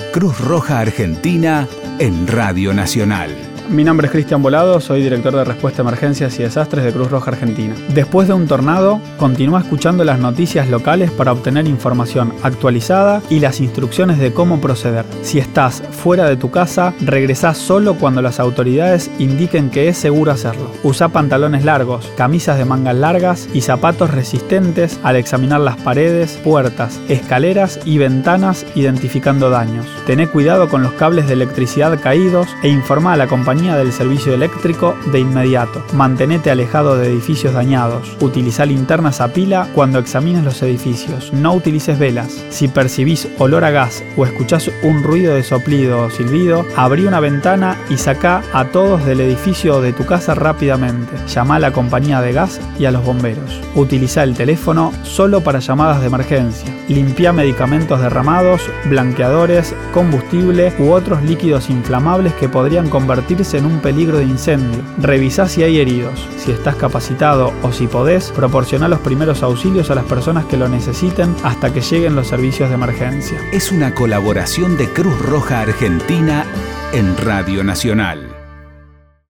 Cruz Roja Argentina en Radio Nacional. Mi nombre es Cristian Volado, soy director de Respuesta a Emergencias y Desastres de Cruz Roja Argentina. Después de un tornado, continúa escuchando las noticias locales para obtener información actualizada y las instrucciones de cómo proceder. Si estás fuera de tu casa, regresá solo cuando las autoridades indiquen que es seguro hacerlo. Usá pantalones largos, camisas de mangas largas y zapatos resistentes al examinar las paredes, puertas, escaleras y ventanas identificando daños. Tené cuidado con los cables de electricidad caídos e informá a la compañía del servicio eléctrico de inmediato. Mantenete alejado de edificios dañados. Utilizá linternas a pila cuando examines los edificios. No utilices velas. Si percibís olor a gas o escuchás un ruido de soplido o silbido, abrí una ventana y sacá a todos del edificio o de tu casa rápidamente. Llamá a la compañía de gas y a los bomberos. Utilizá el teléfono solo para llamadas de emergencia. Limpiá medicamentos derramados, blanqueadores, combustible u otros líquidos inflamables que podrían convertirse en un peligro de incendio. Revisá si hay heridos. Si estás capacitado o si podés, proporcioná los primeros auxilios a las personas que lo necesiten hasta que lleguen los servicios de emergencia. Es una colaboración de Cruz Roja Argentina en Radio Nacional.